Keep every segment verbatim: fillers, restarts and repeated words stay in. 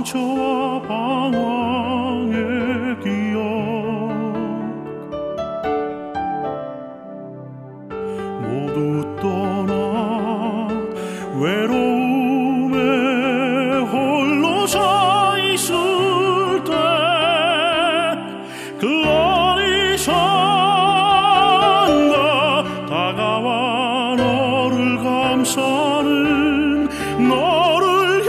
상처와 방황의 기억 모두 떠나 외로움에 홀로 서 있을 때 그 어디선가 다가와 너를 감싸는 너를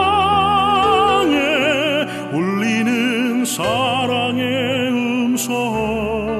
향해 울리는 사랑의 음성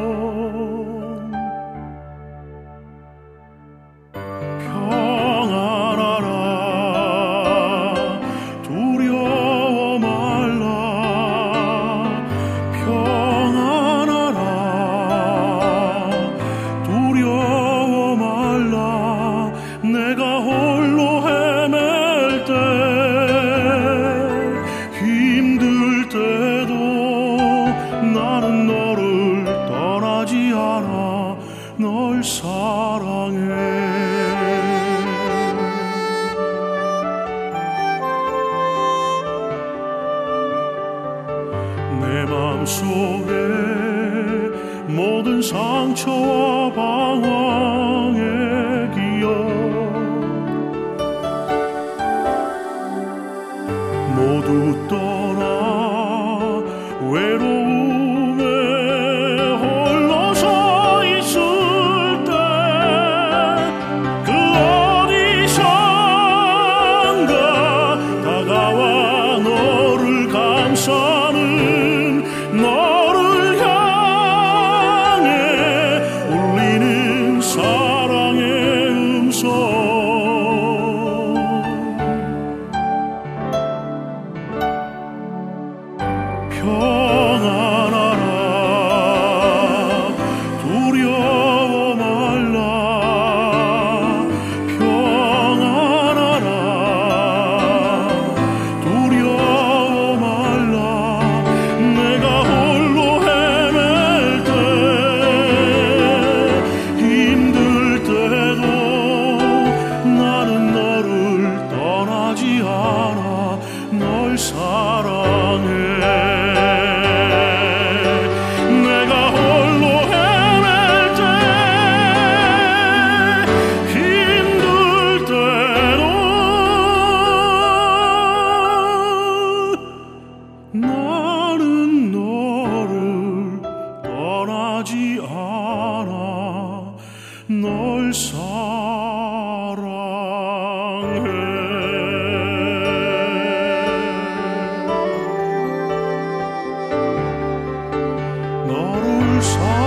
널 사랑해. 내 맘속에 모든 상처와 방황의 기억 모두 떠나 외로움에 홀로 서 있을 감싸는 너를 향해 울리는 사랑의 음성 평안하라 두려워 말라 평안하라 두려워 내가 홀로 헤맬 때 힘들 때도 나는 너를 떠나지 않아 널 사랑해. 내가 홀로 헤맬 때 힘들 때도 나는 너를 떠나지 않아 널 사랑해. 너를 사랑해.